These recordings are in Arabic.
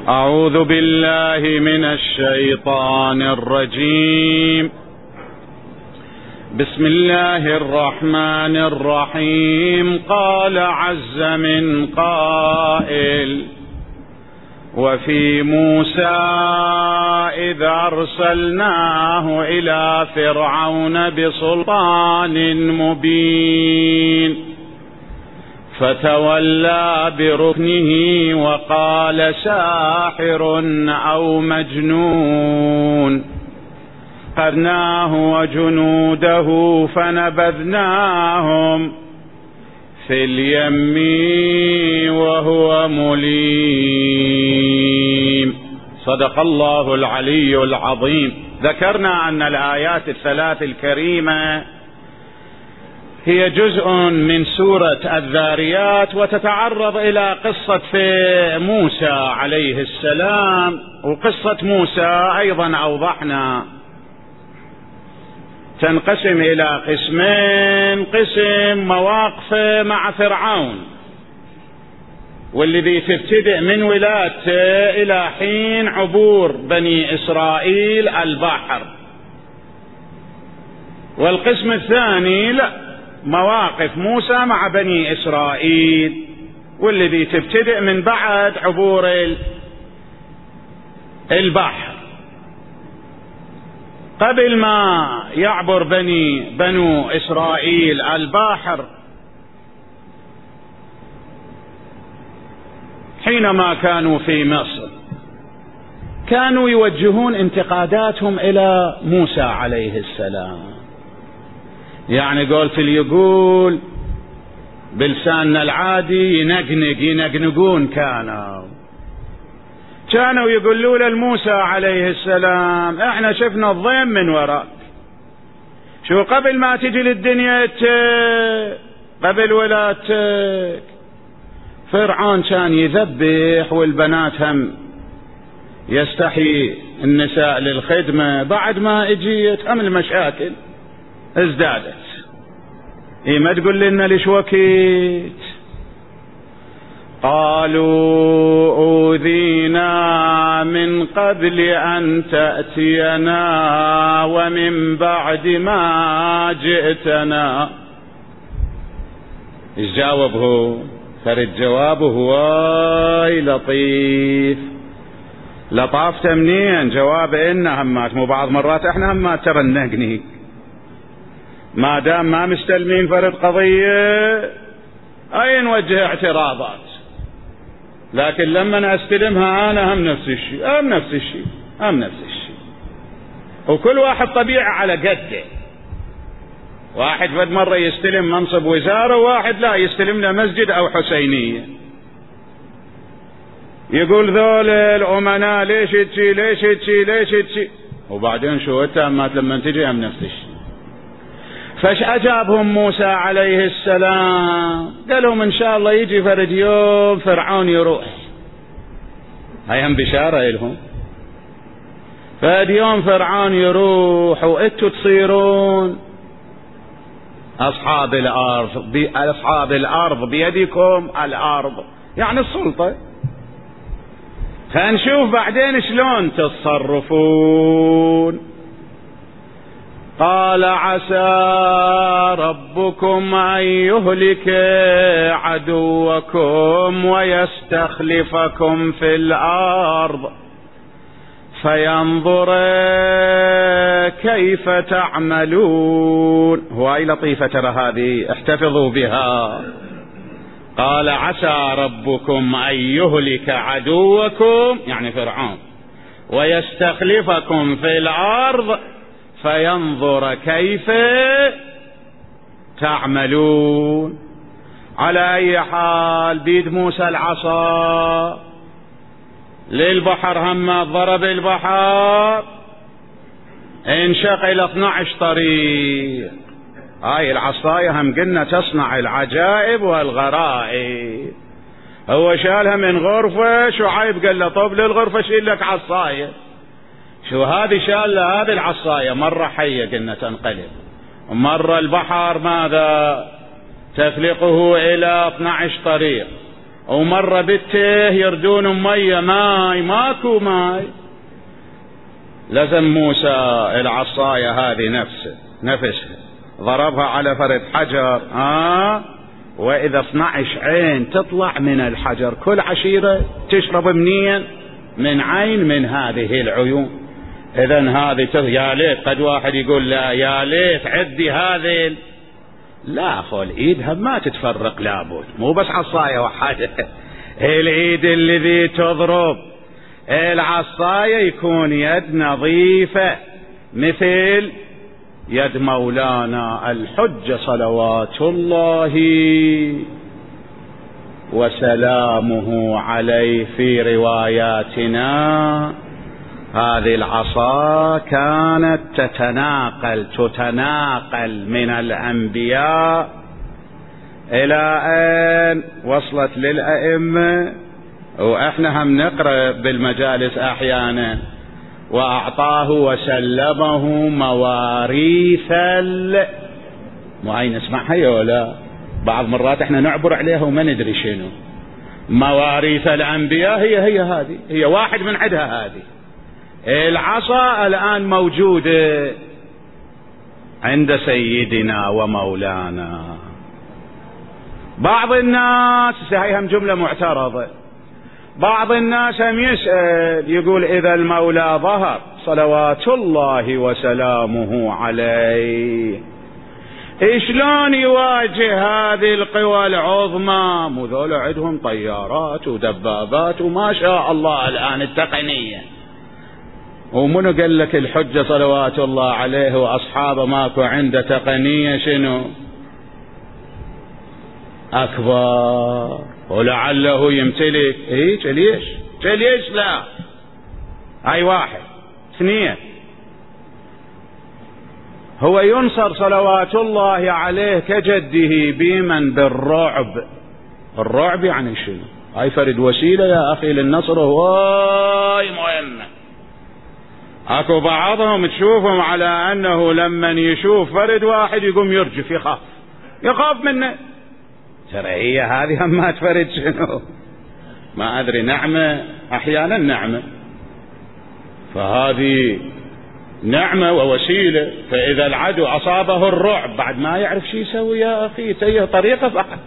أعوذ بالله من الشيطان الرجيم. بسم الله الرحمن الرحيم. قال عز من قائل: وفي موسى إذ أرسلناه إلى فرعون بسلطان مبين فتولى بركنه وقال ساحر أو مجنون، فأخذناه وجنوده فنبذناهم في اليم وهو مليم. صدق الله العلي العظيم. ذكرنا أن الآيات الثلاث الكريمة هي جزء من سورة الذاريات، وتتعرض إلى قصة في موسى عليه السلام. وقصة موسى أيضا أوضحنا تنقسم إلى قسمين: قسم مواقف مع فرعون، والذي تبتدئ من ولادته إلى حين عبور بني إسرائيل البحر. والقسم الثاني مواقف موسى مع بني إسرائيل، والذي تبتدئ من بعد عبور البحر. قبل ما يعبر بنو إسرائيل البحر، حينما كانوا في مصر، كانوا يوجهون انتقاداتهم إلى موسى عليه السلام. يعني قلت اللي يقول بلساننا العادي ينقنقون. كانوا يقولوا لموسى عليه السلام: احنا شفنا الضيم من وراك. شو قبل ما تجي للدنيا قبل ولادتك فرعون كان يذبح، والبنات هم يستحي النساء للخدمة. بعد ما اجيت هم المشاكل ازدادت. ما تقول لنا ليش وكيت؟ قالوا أوذينا من قبل أن تأتينا ومن بعد ما جئتنا. ايش جاوبه؟ فرد جوابه واي لطيف. لطافته منين؟ جواب إن همات، مو بعض مرات احنا همات ترى نقني. ما دام ما مستلمين فرد قضية أي نوجه اعتراضات، لكن لما استلمها أنا هم نفس الشيء. وكل واحد طبيعة على قده. واحد فد مرة يستلم منصب وزارة، وواحد لا يستلم له مسجد أو حسينية. يقول ذول الأمناء ليش تشي. وبعدين شو التأمات لما تجي هم نفس الشيء. فاش أجابهم موسى عليه السلام؟ قالهم إن شاء الله يجي فرد يوم فرعون يروح. هاي هم بشارة لهم. فرد يوم فرعون يروح وإنتوا تصيرون أصحاب الأرض بيدكم الأرض، يعني السلطة. فنشوف بعدين شلون تتصرفون. قال عسى ربكم أن يهلك عدوكم ويستخلفكم في الأرض فينظر كيف تعملون. هواي لطيفة ترى هذه، احتفظوا بها. قال عسى ربكم أن يهلك عدوكم، يعني فرعون، ويستخلفكم في الأرض فينظر كيف تعملون. على أي حال بيد موسى العصا للبحر، هم ضرب البحر انشق إلى 12 طريق. هاي العصاية هم قلنا تصنع العجائب والغرائب. هو شالها من غرفة، شعيب قال له طب للغرفة شيل لك عصاية. شو هذه شال هذه العصاية؟ مرة حية قلنا تنقلب، ومرة البحر ماذا تفلقه إلى 12 طريق، ومرة بته يردون مية ماي، ماكو ماي. لزم موسى العصاية هذه نفسها ضربها على فرد حجر، وإذا 12 عين تطلع من الحجر، كل عشيرة تشرب منين؟ من عين من هذه العيون. إذن هذه يا ليت قد واحد يقول لا يا ليت عدي هذه، لا خل ايدها ما تتفرق لابد، مو بس عصاية وحدة. الايد اللي تضرب العصاية يكون يد نظيفة مثل يد مولانا الحجة صلوات الله وسلامه عليه. في رواياتنا هذه العصا كانت تتناقل من الأنبياء إلى أن وصلت للأئمة، وإحنا هم نقرأ بالمجالس أحيانا وأعطاه وسلمه مواريث معين. نسمعها ولا بعض مرات إحنا نعبر عليها وما ندري شنو مواريث الأنبياء. هي هذه، هي واحد من عدها هذه. العصا الآن موجودة عند سيدنا ومولانا. بعض الناس، هي هم جملة معترضة، بعض الناس هم يسأل يقول إذا المولى ظهر صلوات الله وسلامه عليه شلون يواجه هذه القوى العظمى؟ مو ذول عندهم طيارات ودبابات وما شاء الله الآن التقنية، ومنو قال لك الحجة صلوات الله عليه وأصحابه ماكو عنده تقنية شنو أكبر ولعله يمتلك؟ ليش لا؟ هاي واحد. اثنين، هو ينصر صلوات الله عليه كجده بمن؟ بالرعب. الرعب يعني شنو؟ هاي فرد وسيلة يا أخي للنصر، هواي مهمة. اكو بعضهم تشوفهم على أنه لمن يشوف فرد واحد يقوم يرجف، يخاف منه. ترى هي هذه ما تفرد شنو؟ ما أدري، نعمة أحيانا نعمة، فهذه نعمة ووسيلة. فإذا العدو أصابه الرعب بعد ما يعرف شي يسوي يا أخي، تيه طريقة فقط.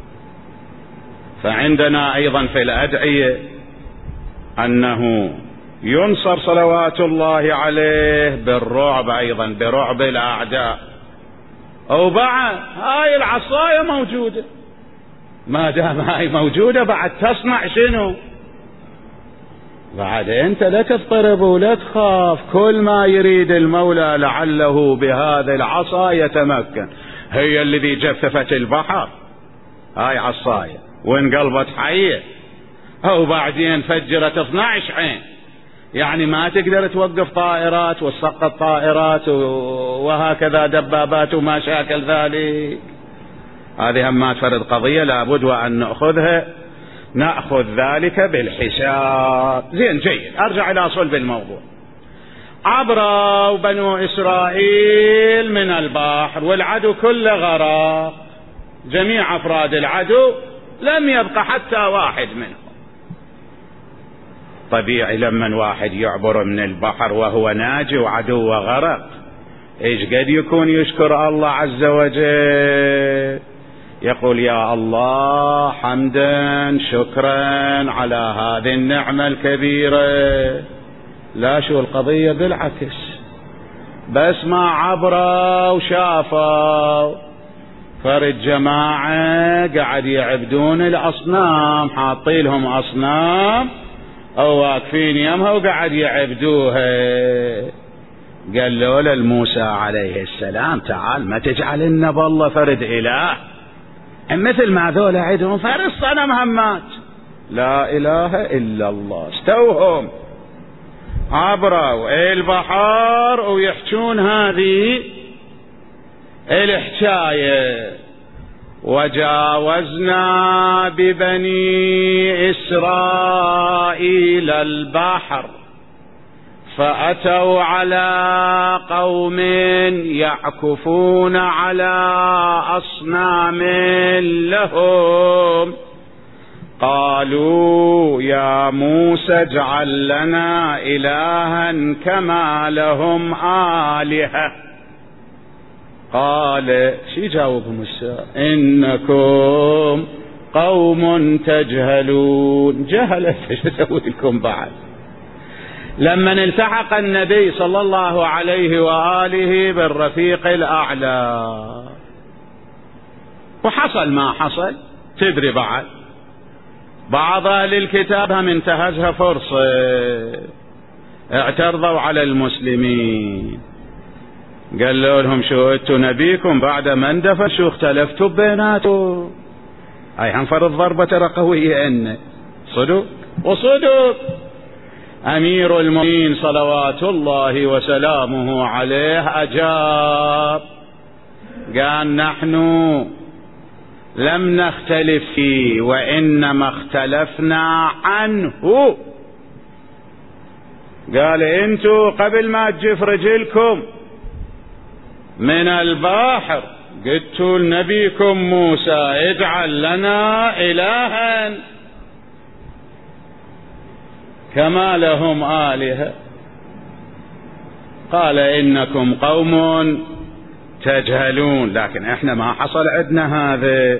فعندنا أيضا في الأدعية أنه ينصر صلوات الله عليه بالرعب، أيضا برعب الأعداء. وبعد هاي العصاية موجودة، ما دام هاي موجودة بعد تصنع شنو؟ بعد أنت لا تضطرب ولا تخاف، كل ما يريد المولى لعله بهذا العصا يتمكن. هي الذي جففت البحر، هاي عصاية وانقلبت حية، أو بعدين فجرت 12 عين، يعني ما تقدر توقف طائرات وتسقط طائرات وهكذا دبابات وما شاكل ذلك. هذه هم ما تفرد قضية لابد وأن نأخذ ذلك بالحساب. زين جيد، أرجع إلى صلب الموضوع. عبروا بنو إسرائيل من البحر والعدو كله غرق، جميع أفراد العدو لم يبقى حتى واحد منهم. طبيعي لما واحد يعبر من البحر وهو ناجي وعدو غرق، ايش قد يكون يشكر الله عز وجل، يقول يا الله حمدا شكرا على هذه النعمة الكبيرة. لا، شو القضية بالعكس، بس ما عبروا وشافوا فرد جماعة قاعد يعبدون الأصنام، حاطين لهم أصنام أو واقفين يمها وقاعد يعبدوها. قال له لموسى عليه السلام تعال ما تجعل لنا بالله فرد إله مثل ما ذولا عندهم فرد صنم همات. لا إله إلا الله. استوهم عبروا البحر ويحجون هذه الحكاية. وجاوزنا ببني إسرائيل البحر فأتوا على قوم يعكفون على أصنام لهم قالوا يا موسى اجعل لنا إلها كما لهم آلهة. قال شي جاوبهم السائل؟ إنكم قوم تجهلون. جهلت ايش اسوي لكم بعد؟ لما التحق النبي صلى الله عليه وآله بالرفيق الأعلى وحصل ما حصل، تدري بعض أهل الكتاب هم انتهزها فرصة، اعترضوا على المسلمين، قالوا لهم شو انتوا نبيكم بعد ما اندفن شو اختلفتوا بيناتوا؟ اي هنفرض ضربة ترى قوية ان صدق وصدق. امير المؤمنين صلوات الله وسلامه عليه اجاب قال نحن لم نختلف فيه وانما اختلفنا عنه. قال انتوا قبل ما تجف رجلكم من البحر قلتوا لنبيكم موسى اجعل لنا إلها كما لهم آلهة. قال إنكم قوم تجهلون، لكن احنا ما حصل عندنا هذا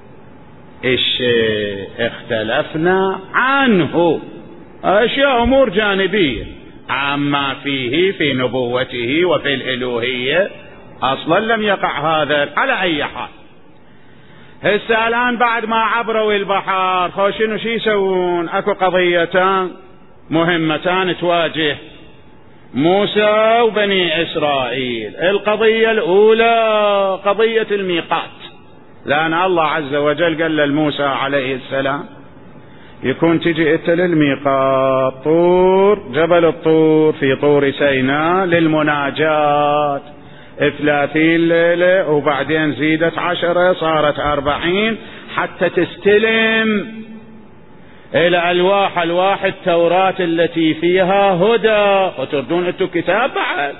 الشيء، اختلفنا عنه اشياء امور جانبية عما فيه في نبوته وفي الالوهية اصلا لم يقع هذا. على اي حال هسه الان بعد ما عبروا البحر خوشنوا شي يسوون؟ اكو قضيتان مهمتان تواجه موسى وبني إسرائيل. القضية الأولى قضية الميقات، لأن الله عز وجل قال لموسى عليه السلام يكون تجي انت للميقات طور جبل الطور في طور سيناء للمناجاة 30 ليلة، وبعدين زيدت 10 صارت 40 حتى تستلم إلى ألواح التوراة التي فيها هدى. وتردون أنتم كتاب بعد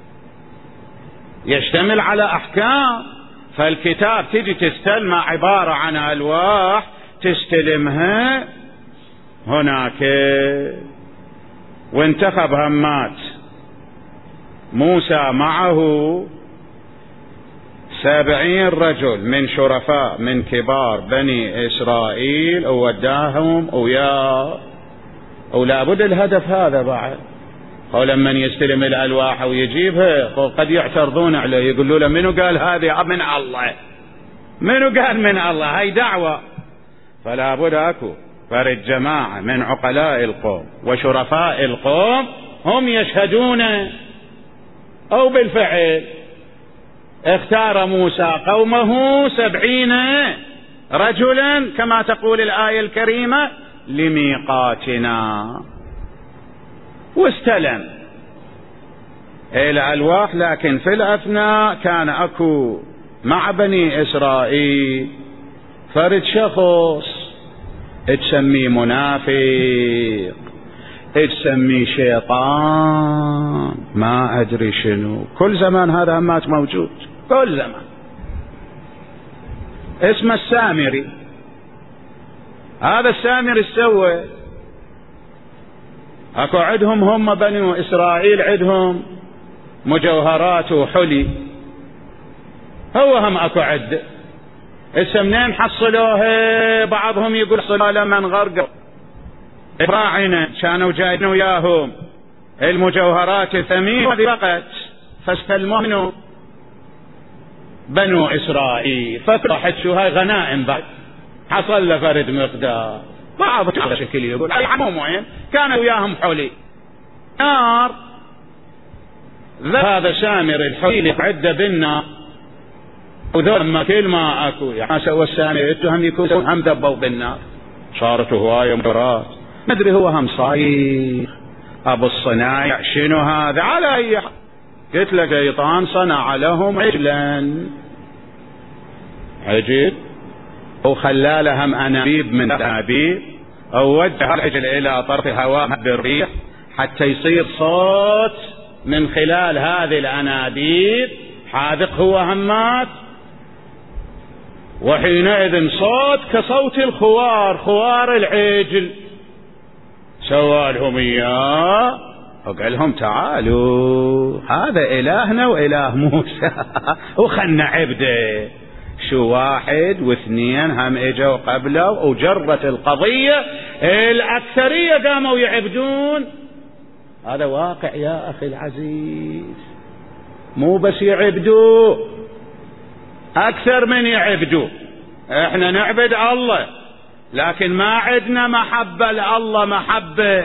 يشتمل على أحكام، فالكتاب تجي تستلم عبارة عن ألواح تستلمها هناك. وانتخب همات موسى معه 70 رجل من شرفاء من كبار بني إسرائيل ووداهم وياه، ولا بد الهدف هذا بعد. ولما يستلم الألواح ويجيبها قد يعترضون عليه، يقولوا له منو قال هذه من الله؟ منو قال من الله؟ هاي دعوة. فلا بد أكو فرد جماعة من عقلاء القوم وشرفاء القوم هم يشهدون. أو بالفعل اختار موسى قومه 70 رجلا كما تقول الآية الكريمة لميقاتنا، واستلم الألواح. لكن في الأثناء كان أكو مع بني إسرائيل فرد شخص تسميه منافق، تسميه شيطان، ما أدري شنو. كل زمان هذا همات موجود، كل زمان. اسمه السامري. هذا السامري سوى اكو عندهم هم بنو إسرائيل عندهم مجوهرات وحلي، هو هم اكو عد. اسم منين حصلوها؟ بعضهم يقول حصلوا من غرقوا الفراعنة كانوا جايين وياهم المجوهرات الثمينة فقط، فاستلموا منه بنو إسرائيل فراحت شو هاي غنائم بعد حصل له فرد مقدار. بعض على شكل يقول العموم وين كانوا وياهم حولي نار. هذا سامر الحولي عدة بالنار، وذول ما كل ما اكو يعني سوى السامر هم يكونوا هم ذبوا بالنار، صارت هواية مرات. ما ادري هو هم صاير ابو الصنايع شنو هذا. على اي حال قلت له شيطان صنع لهم عجل وخلى لهم انابيب من انابيب، او وجه العجل الى طرف هواء بالريح حتى يصير صوت من خلال هذه الانابيب حاذق هو همات وحينئذ صوت كصوت الخوار، خوار العجل، سوالهم إياه وقال لهم تعالوا هذا إلهنا وإله موسى وخلنا عبده. شو واحد واثنين هم اجوا قبله وجرت القضية، الأكثرية قاموا يعبدون. هذا واقع يا أخي العزيز، مو بس يعبدوا، أكثر من يعبدوا. احنا نعبد الله لكن ما عندنا محبة لله، محبة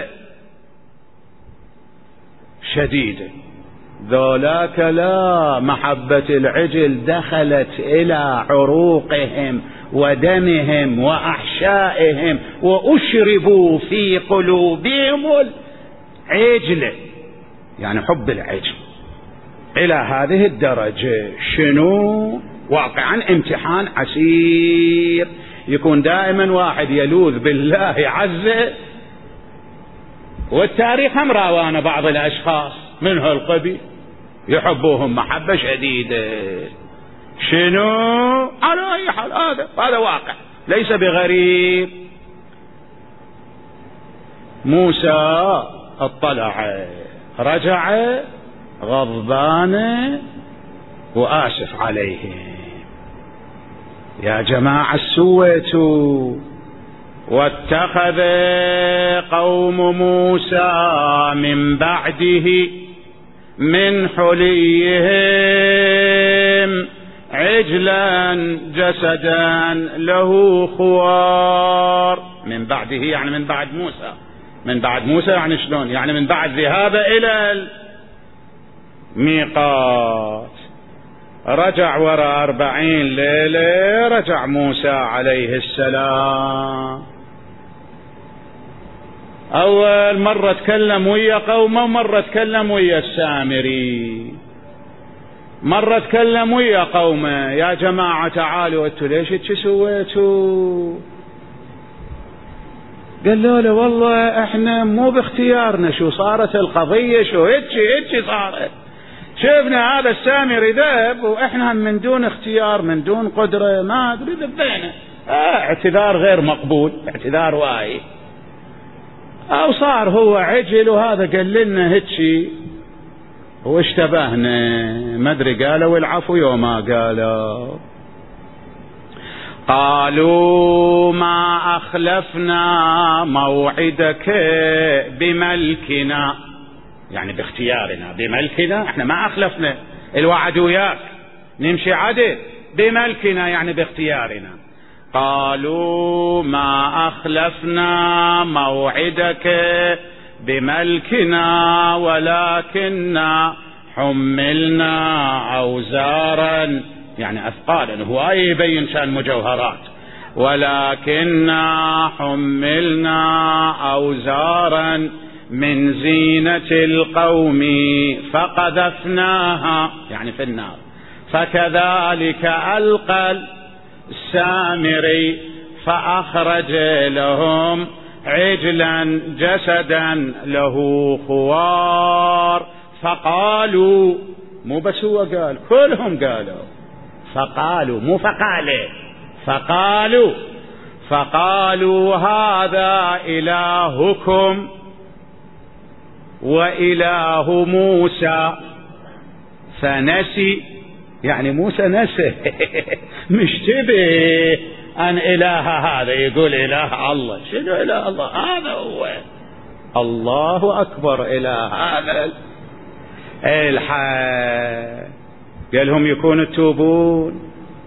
شديدة. ذولاك لا، محبة العجل دخلت إلى عروقهم ودمهم وأحشائهم، وأشربوا في قلوبهم العجل، يعني حب العجل إلى هذه الدرجة. شنو؟ واقعا امتحان عسير، يكون دائما واحد يلوذ بالله عز، والتاريخ هم راوانا بعض الأشخاص من هالقبيل يحبوهم محبة شديدة. شنو؟ على أي حال هذا واقع ليس بغريب. موسى اطلع، رجع غضبان وآسف عليهم. يا جماعة سويتوا. واتخذ قوم موسى من بعده من حليهم عجلا جسدا له خوار. من بعده يعني من بعد موسى. من بعد موسى يعني شلون؟ يعني من بعد ذهابه إلى الميقات. رجع وراء 40 ليلة، رجع موسى عليه السلام. أول مرة تكلم ويا قومه، مرة تكلم ويا السامري. مرة تكلم ويا قومه، يا جماعة تعالوا انتوا ليش سويتوا؟ قال له والله احنا مو باختيارنا، شو صارت القضية، شو هيك صارت. شفنا هذا السامري ذهب واحنا من دون اختيار، من دون قدرة، ما ادري ذبينا. اعتذار غير مقبول، اعتذار واهي. او صار هو عجل وهذا قال لنا هيك واشتبهنا، ما ادري قالوا العفو يوما قالوا. قالوا ما أخلفنا موعدك بملكنا، يعني باختيارنا، بملكنا احنا ما أخلفنا الوعد وياك، نمشي عدل. بملكنا يعني باختيارنا. قالوا ما أخلفنا موعدك بملكنا ولكننا حملنا أوزارا، يعني أثقالا، هو يبين شأن مجوهرات. ولكننا حملنا أوزارا من زينة القوم فقذفناها، يعني في النار. فكذلك ألقى السامري فأخرج لهم عجلا جسدا له خوار. فقالوا، مو بس هو قال، كلهم قالوا. فقالوا، مو فقاله، فقالوا هذا إلهكم وإله موسى فنسي، يعني موسى نسي مشتبه أن إله هذا يقول إله الله. شنو إله الله؟ هذا هو الله أكبر إله هذا الحي. قال لهم يكون تتوبون،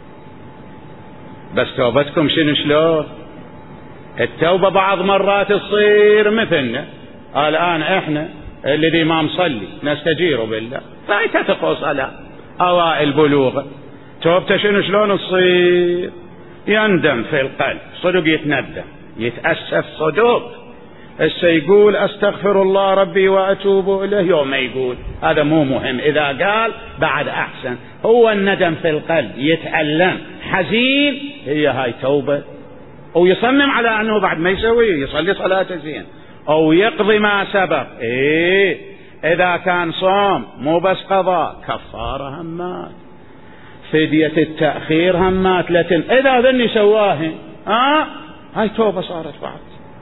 بس توبتكم شنو شلون؟ التوبة بعض مرات تصير مثلنا الآن، احنا الذي ما مصلي نستجير بالله، فايتتقوا صلاة أوائل بلوغ، توبته شنو شلون تصير؟ يندم في القلب، صدق يتندم، يتأسف صدق. يقول أستغفر الله ربي وأتوب إليه يوم ما يقول، هذا مو مهم، إذا قال بعد أحسن. هو الندم في القلب، يتألم حزين، هي هاي توبة. أو يصمم على أنه بعد ما يسوي يصلي صلاة زين، أو يقضي ما سبق. إذا كان صوم مو بس قضاء، كفارة همات. فدية التأخير همات لتن إذا ذني سواهن هاي توبة صارت بعد.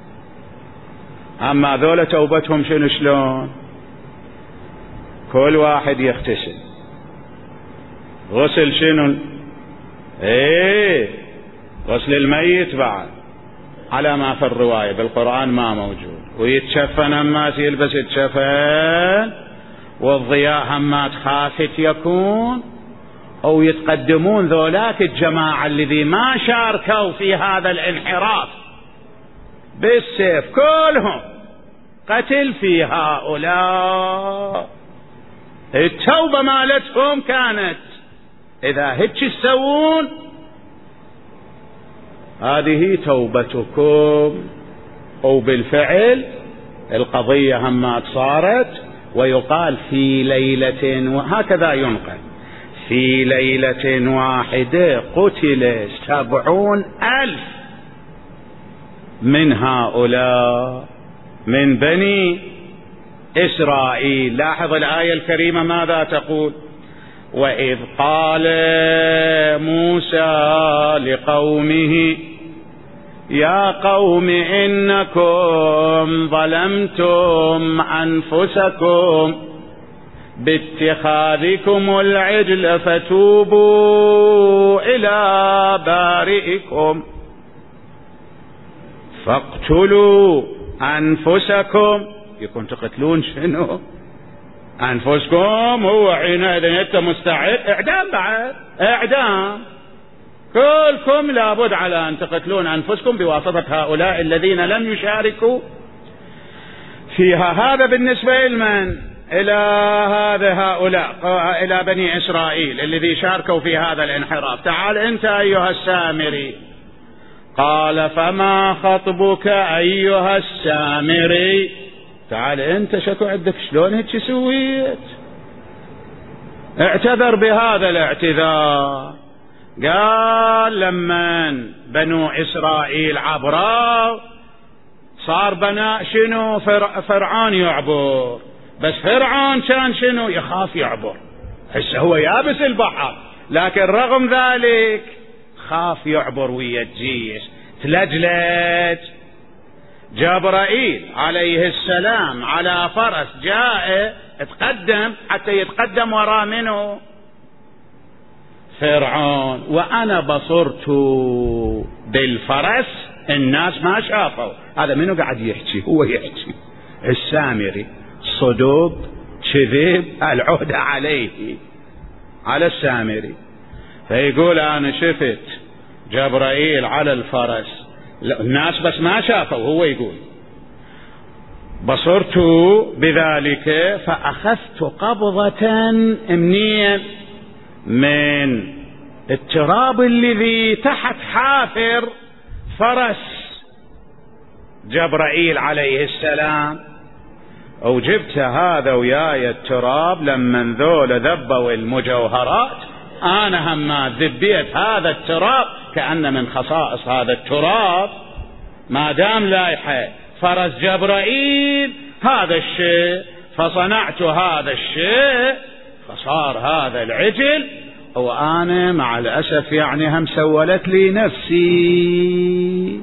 أما ذولا توبتهم شنو شلون؟ كل واحد يغتسل غسل شنو؟ غسل الميت بعد على ما في الرواية، بالقرآن ما موجود. ويتشفن همات يلبس الشفن، والضياء همات خافت يكون، أو يتقدمون ذولاك الجماعة الذي ما شاركوا في هذا الانحراف بالسيف كلهم قتل في هؤلاء. التوبة مالتهم كانت إذا هيك تسوون هذه توبتكم. وبالفعل القضية همات صارت. ويقال في ليلة، وهكذا ينقل، في ليلة واحدة قتل 70,000 من هؤلاء من بني إسرائيل. لاحظ الآية الكريمة ماذا تقول؟ وإذ قال موسى لقومه يا قوم إنكم ظلمتم أنفسكم باتخاذكم العجل فتوبوا إلى بارئكم فاقتلوا أنفسكم. يكون تقتلون شنو؟ أنفسكم. هو حينئذ أنت مستعد إعدام بعد، إعدام. كلكم لابد على أن تقتلون أنفسكم بواسطة هؤلاء الذين لم يشاركوا فيها. هذا بالنسبة لمن؟ إلى هؤلاء إلى بني إسرائيل الذي شاركوا في هذا الانحراف. تعال أنت أيها السامري. قال فما خطبك أيها السامري؟ تعال أنت شكو عندك شلون هيك سويت؟ اعتذر بهذا الاعتذار. قال لمن بنو إسرائيل عبروا صار بنا شنو؟ فرعون يعبر. بس فرعون كان شنو؟ يخاف يعبر. هسه هو يابس البحر، لكن رغم ذلك خاف يعبر ويا الجيش. تلجلج جبرائيل عليه السلام على فرس جاء تقدم حتى يتقدم وراء منه فرعون. وأنا بصرت بالفرس، الناس ما شافوا. هذا منو قاعد يحكي؟ هو يحكي السامري. صدق كذب العهدة عليه على السامري. فيقول أنا شفت جبرائيل على الفرس، الناس بس ما شافوا. هو يقول بصرت بذلك فأخذت قبضة منية من التراب الذي تحت حافر فرس جبرائيل عليه السلام، وجبت هذا وياي التراب. لما ذول ذبوا المجوهرات أنا هم ذبيت هذا التراب، كأن من خصائص هذا التراب ما دام لايحة فرس جبرائيل هذا الشيء، فصنعت هذا الشيء فصار هذا العجل. وأنا مع الأسف يعني هم سولت لي نفسي.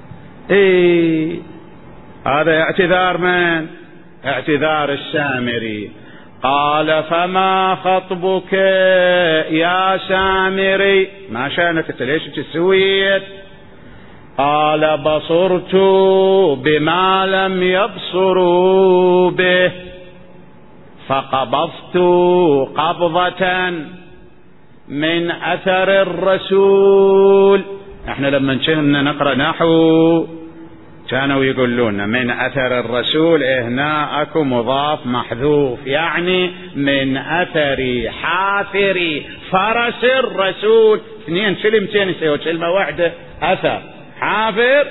هذا اعتذار من؟ اعتذار السامري. قال فما خطبك يا سامري؟ ما شأنك ليش تسويت؟ قال بصرت بما لم يبصروا به فقبضت قبضة من أثر الرسول. احنا لما كنا نقرأ نحو كانوا يقولون من أثر الرسول، هنا أكو مضاف محذوف، يعني من أثر حافر فرس الرسول. اثنين كلمتين يسوي كلمة واحدة، أثر حافر.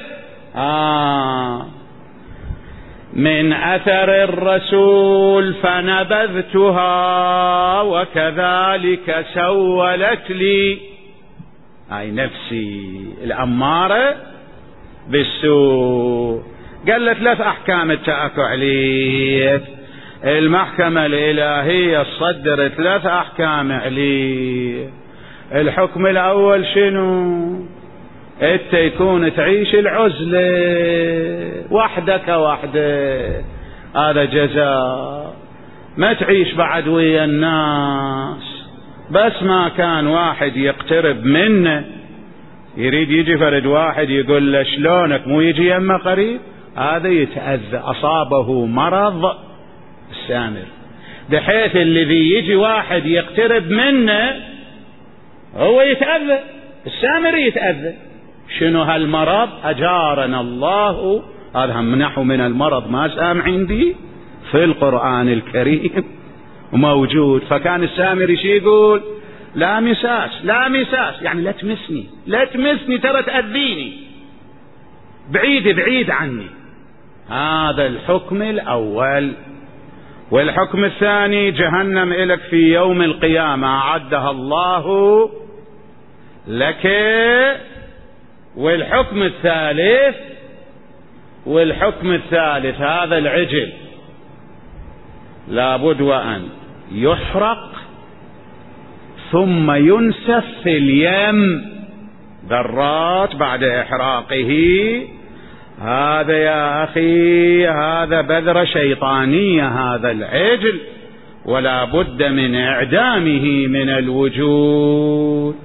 من أثر الرسول فنبذتها وكذلك سولت لي أي نفسي الأمارة بالسوء. قال له 3 أحكام اتأكوا عليك. المحكمة الإلهية تصدر 3 أحكام عليك. الحكم الأول شنو؟ انت يكون تعيش العزلة وحدك وحدك، هذا جزاء. ما تعيش بعد ويا الناس، بس ما كان واحد يقترب منه يريد يجي فرد واحد يقول له شلونك، مو يجي يمه قريب، هذا يتأذى، أصابه مرض السامر، بحيث الذي يجي واحد يقترب منه هو يتأذى، السامر يتأذى. شنو هالمرض؟ أجارنا الله، هذا هم نحو من المرض ما سامعين به في القرآن الكريم موجود. فكان السامر شي يقول؟ لا مساس، لا مساس، يعني لا تمسني، لا تمسني، ترى تأذيني، بعيد بعيد عني. هذا الحكم الأول. والحكم الثاني جهنم إلك في يوم القيامة أعدها الله لك. والحكم الثالث هذا العجل لابد وأن يحرق ثم ينسف في اليم ذرات بعد إحراقه. هذا يا أخي هذا بذرة شيطانية هذا العجل، ولا بد من إعدامه من الوجود.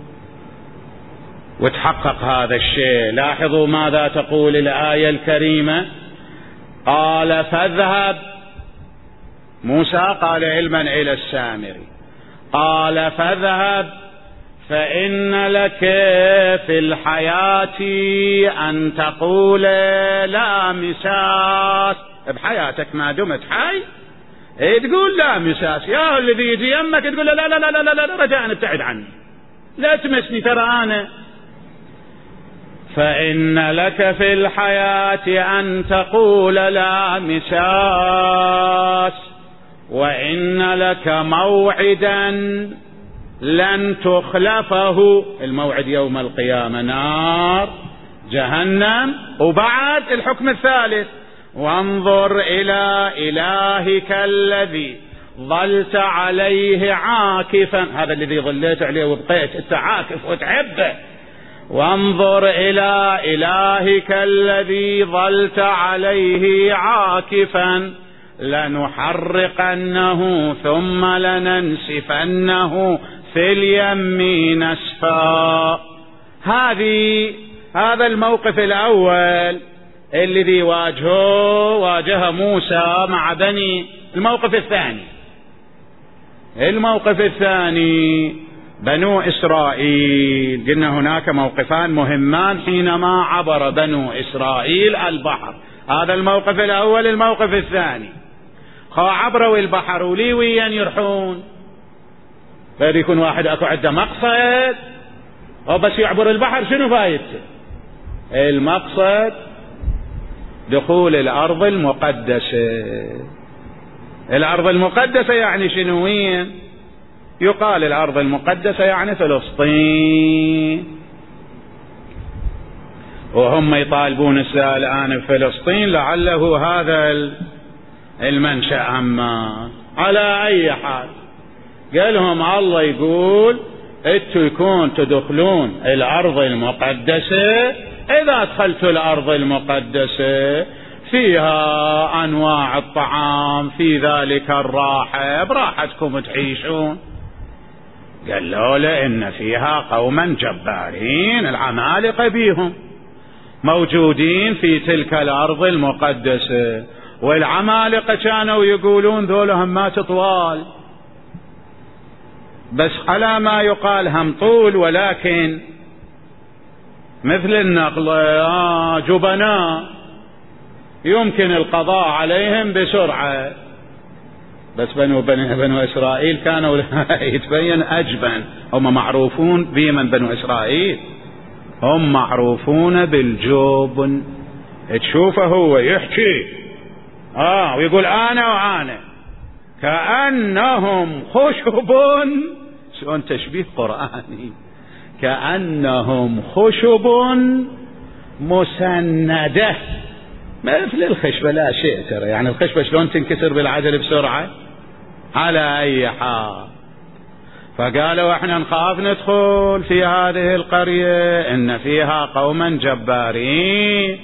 وتحقق هذا الشيء. لاحظوا ماذا تقول الآية الكريمة. قال فاذهب، موسى قال علما إلى السامري، قال فاذهب فإن لك في الحياة أن تقول لا مساس. بحياتك ما دمت حي تقول لا مساس. يا الذي يجي يمك تقول لا لا لا لا لا لا رجاء ابتعد عني، لا تمسني، ترى أنا. فإن لك في الحياة أن تقول لا مساس وإن لك موعدا لن تخلفه. الموعد يوم القيامة نار جهنم. وبعد الحكم الثالث وانظر إلى إلهك الذي ظلت عليه عاكفا. هذا الذي ظليت عليه وبقيت انت عاكف وتحبه. وانظر إلى إلهك الذي ظلت عليه عاكفا لنحرقنه ثم لننسفنه في اليم نسفا. هذا الموقف الأول الذي واجه موسى مع بني. الموقف الثاني بنو إسرائيل. قلنا هناك موقفان مهمان حينما عبر بنو إسرائيل البحر. هذا الموقف الأول. الموقف الثاني عبروا البحر وليويا يرحون، فيكون واحد أكو عنده مقصد وبس يعبر البحر. شنو فايدته؟ المقصد دخول الأرض المقدسة. الأرض المقدسة يعني شنو؟ وين يقال الأرض المقدسة؟ يعني فلسطين. وهم يطالبون الآن فلسطين، لعله هذا المنشأ. أما على أي حال قالهم الله يقول انتوا يكون تدخلون الأرض المقدسة. إذا دخلتوا الأرض المقدسة فيها أنواع الطعام، في ذلك الراحة، براحتكم تعيشون. قال له لأن فيها قوما جبارين، العمالقة بيهم موجودين في تلك الأرض المقدسة. والعمالقة كانوا يقولون ذولهم ما تطوال، بس على ما يقال هم طول، ولكن مثل النقل جبناء يمكن القضاء عليهم بسرعة. بس بنو إسرائيل كانوا يتبين أجبن. هم معروفون بمن بنو إسرائيل، هم معروفون بالجبن. تشوفه هو يحكي ويقول أنا وأنا كأنهم خشب. شلون تشبيه قرآني، كأنهم خشب مسندة، مثل الخشبة لا شيء ترى. يعني الخشبة شلون تنكسر بالعجل بسرعة. على أي حال فقالوا احنا نخاف ندخل في هذه القرية ان فيها قوما جبارين،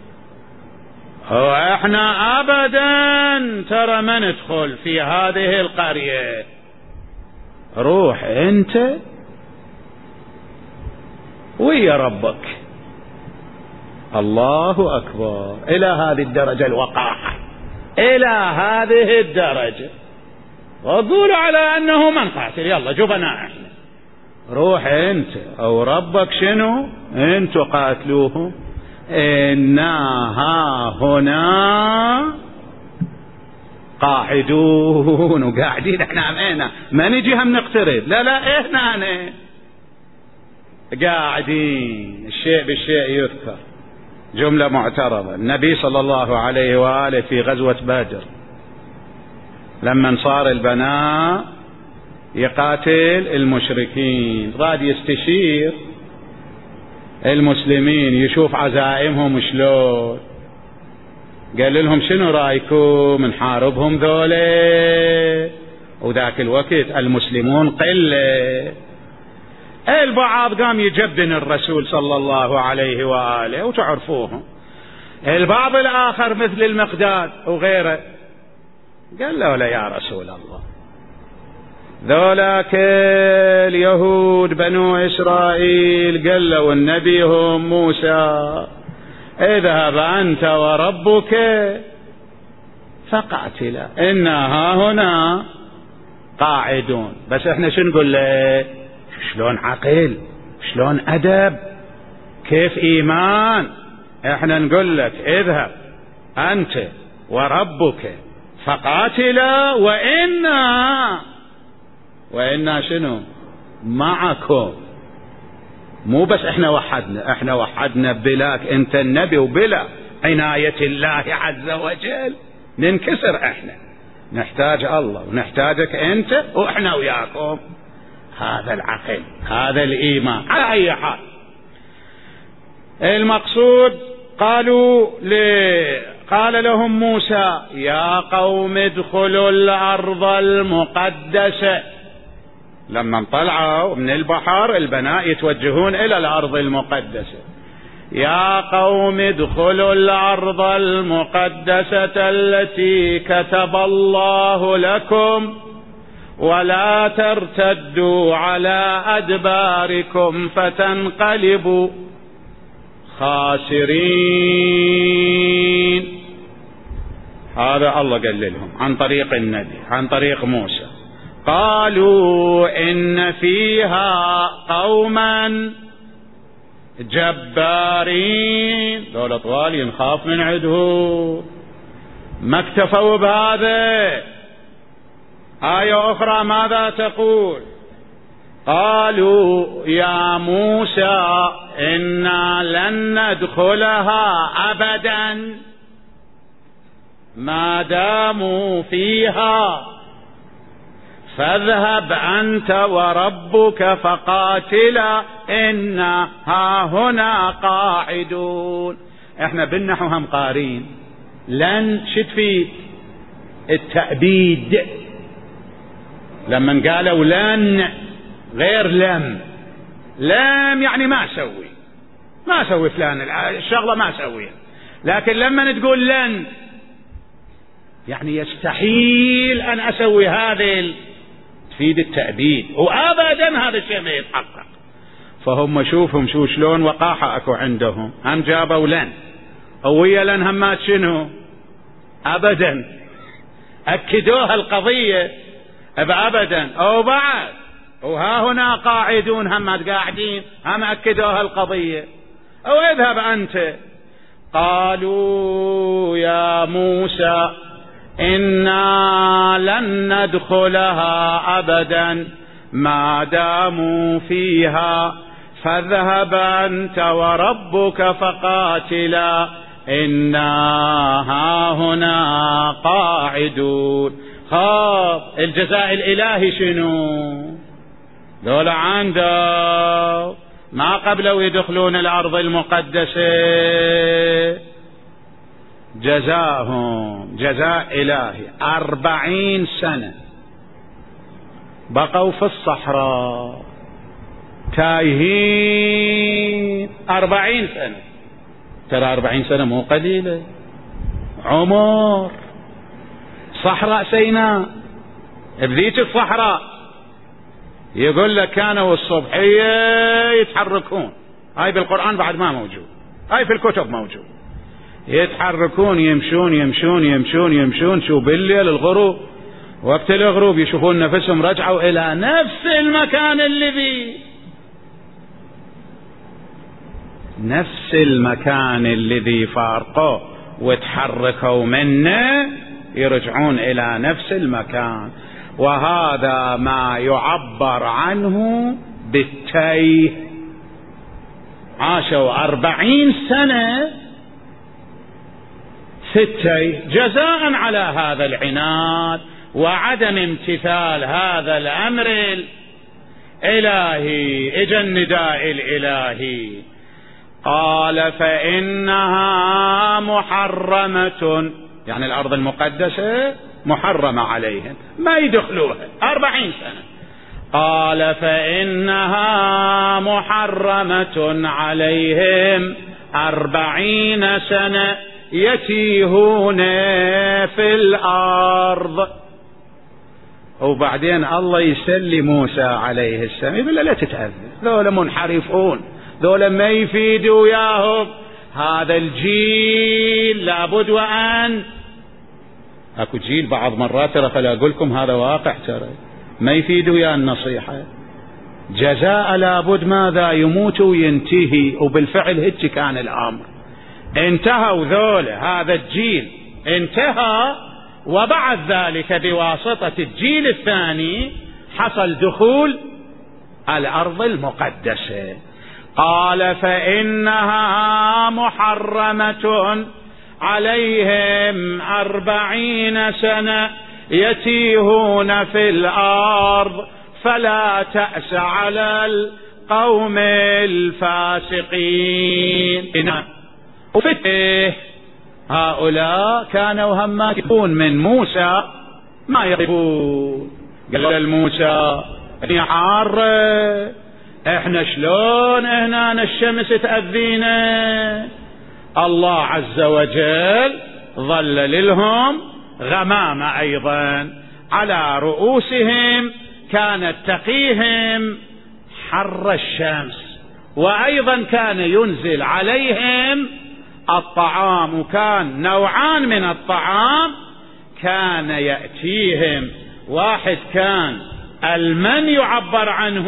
واحنا ابدا ترى ما ندخل في هذه القرية، روح انت ويا ربك. الله اكبر، الى هذه الدرجة الوقاحة، الى هذه الدرجة. وقولوا على انه من قاتل، يلا جبناء احنا، روح انت او ربك شنو انتوا قاتلوهم، إنا ها هنا قاعدون، وقاعدين احنا عمينا ما نجي هم نقترب، لا احنا قاعدين. الشيء بالشيء يذكر، جملة معترضة. النبي صلى الله عليه وآله في غزوة بدر لما صار البناء يقاتل المشركين، راد يستشير المسلمين يشوف عزائمهم شلون، قال لهم شنو رايكم نحاربهم ذولا؟ وذاك الوقت المسلمون قلة. البعض قام يجبن الرسول صلى الله عليه وآله وتعرفوهم، البعض الآخر مثل المقداد وغيره قال له لا يا رسول الله، ذولاك اليهود بنو إسرائيل قال له النبي هم موسى اذهب أنت وربك فقاتلا إنا ها هنا قاعدون. بس احنا شو نقول له؟ شلون عقل، شلون أدب، كيف إيمان. احنا نقول لك اذهب أنت وربك فقاتلا وإنا شنو معكم. مو بس احنا وحدنا بلاك انت النبي، وبلا عناية الله عز وجل ننكسر. احنا نحتاج الله ونحتاجك انت، واحنا وياكم. هذا العقل، هذا الإيمان. على أي حال المقصود قال لهم موسى يا قوم ادخلوا الأرض المقدسة. لما طلعوا من البحر البناء يتوجهون إلى الأرض المقدسة. يا قوم ادخلوا الأرض المقدسة التي كتب الله لكم ولا ترتدوا على أدباركم فتنقلبوا خاسرين. هذا الله قال لهم عن طريق النبي، عن طريق موسى. قالوا إن فيها قوما جبارين، دولة طوال نخاف من عدهم. ما اكتفوا بهذا، آية أخرى ماذا تقول؟ قالوا يا موسى إنا لن ندخلها أبدا ما داموا فيها فاذهب أنت وربك فقاتلا إنا ها هنا قاعدون. احنا بالنحو هم قارين. لن شتفي التأبيد، لما قالوا لن غير لم يعني ما سوي فلان الشغلة ما سويها. لكن لما تقول لن يعني يستحيل أن أسوي هذه، تفيد التأبيد، وأبدا هذا الشيء ما يتحقق. فهم شوفهم شلون وقاحة أكو عندهم، هم جابوا لن ويا لن همات شنو أبدا، أكدوها القضية أبدا أو بعد، وها هنا قاعدون همات قاعدين هم أكدوها القضية. أو اذهب أنت. قالوا يا موسى إنا لن ندخلها أبدا ما داموا فيها فاذهب أنت وربك فقاتلا إنا ها هنا قاعدون. خاف الجزاء الإلهي شنو؟ دولة عنده ما قبلوا يدخلون الأرض المقدسة، جزاهم جزاء إلهي 40 سنة بقوا في الصحراء تايهين 40 سنة. ترى 40 سنة مو قليلة، عمر. صحراء سيناء، بذيك الصحراء يقول لك كانوا الصبحية يتحركون، هاي بالقرآن بعد ما موجود، هاي في الكتب موجود، يتحركون يمشون يمشون يمشون يمشون، شو بالليل الغروب، وقت الغروب يشوفون نفسهم رجعوا إلى نفس المكان الذي فارقوا وتحركوا منه، يرجعون إلى نفس المكان. وهذا ما يعبر عنه بالتيه. عاشوا 40 سنة في التيه جزاء على هذا العناد وعدم امتثال هذا الأمر الإلهي. اجى النداء الإلهي، قال فإنها محرمة، يعني الأرض المقدسة محرمة عليهم، ما يدخلوها 40 سنة. قال فإنها محرمة عليهم 40 سنة يتيهون في الأرض. وبعدين الله يسلي موسى عليه السلام، يقول لا تتأذى، ذولا منحرفون، ذولا ما يفيدوا وياهم، هذا الجيل لابد وأن اكو جيل بعض مرات ترى، فلا اقول لكم هذا واقع، ترى ما يفيدوا ويا النصيحة، جزاء لابد ماذا يموت وينتهي. وبالفعل هيك كان الامر، انتهوا ذولا، هذا الجيل انتهى، وبعد ذلك بواسطة الجيل الثاني حصل دخول الأرض المقدسة. قال فإنها محرمة عليهم 40 سنة يتيهون في الأرض فلا تأس على القوم الفاسقين. وفته هؤلاء كانوا هم يكون من موسى ما يقبون. قال الموسى يا حارة، احنا شلون هنا الشمس تأذينا؟ الله عز وجل ظلل لهم غمامة أيضا على رؤوسهم كانت تقيهم حر الشمس، وأيضا كان ينزل عليهم الطعام، وكان نوعان من الطعام كان يأتيهم، واحد كان المن يعبر عنه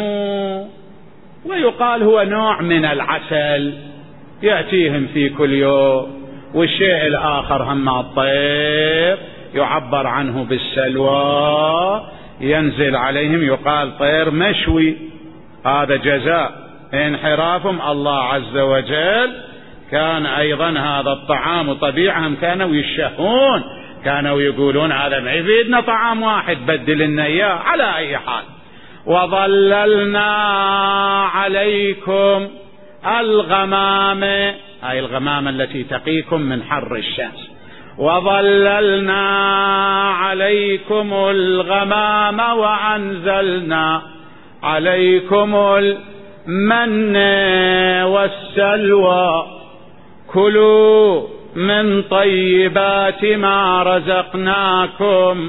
ويقال هو نوع من العسل يأتيهم في كل يوم، والشيء الآخر هم الطير يعبر عنه بالسلوى ينزل عليهم، يقال طير مشوي. هذا جزاء انحرافهم. الله عز وجل كان أيضا هذا الطعام طبيعهم كانوا يشهون، كانوا يقولون هذا ما يفيدنا طعام واحد، بدل لنا إياه. على أي حال، وظللنا عليكم الغمام، هاي الغمام التي تقيكم من حر الشمس، وظللنا عليكم الغمام وأنزلنا عليكم المن والسلوى كلوا من طيبات ما رزقناكم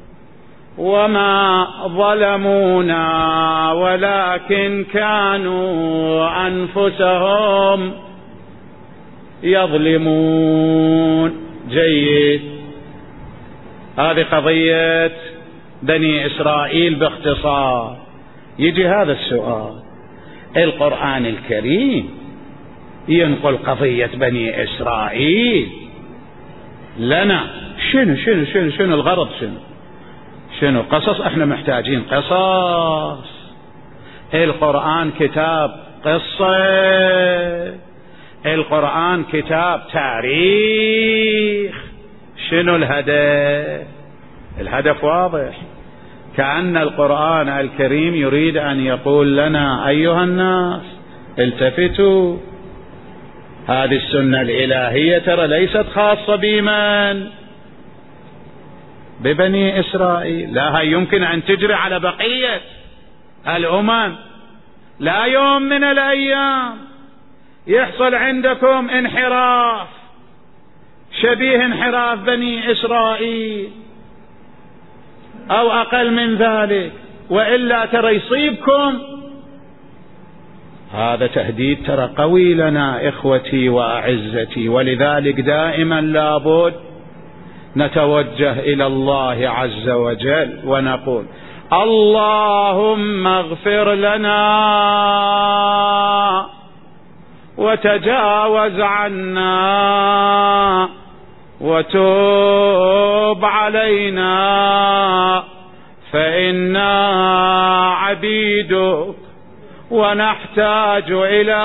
وما ظلمونا ولكن كانوا أنفسهم يظلمون. جيد، هذه قضية بني إسرائيل باختصار. يجي هذا السؤال، القرآن الكريم ينقل قضية بني إسرائيل لنا، شنو الغرض؟ شنو قصص؟ احنا محتاجين قصص. القرآن كتاب قصة، القرآن كتاب تاريخ. شنو الهدف؟ الهدف واضح، كأن القرآن الكريم يريد أن يقول لنا أيها الناس التفتوا، هذه السنة الإلهية ترى ليست خاصة بمن، ببني إسرائيل، لا هي يمكن أن تجري على بقية الأمم. لا يوم من الأيام يحصل عندكم انحراف شبيه انحراف بني إسرائيل أو أقل من ذلك، وإلا ترى يصيبكم. هذا تهديد ترى قوي لنا إخوتي وأعزتي، ولذلك دائما لابد نتوجه إلى الله عز وجل ونقول اللهم اغفر لنا وتجاوز عنا وتوب علينا فإنا عبيدك ونحتاج إلى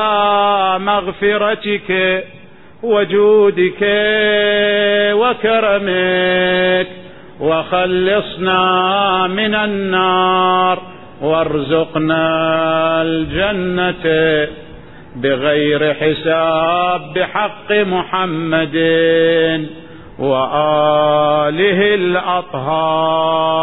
مغفرتك وجودك وكرمك، وخلصنا من النار وارزقنا الجنة بغير حساب بحق محمد وآله الأطهار.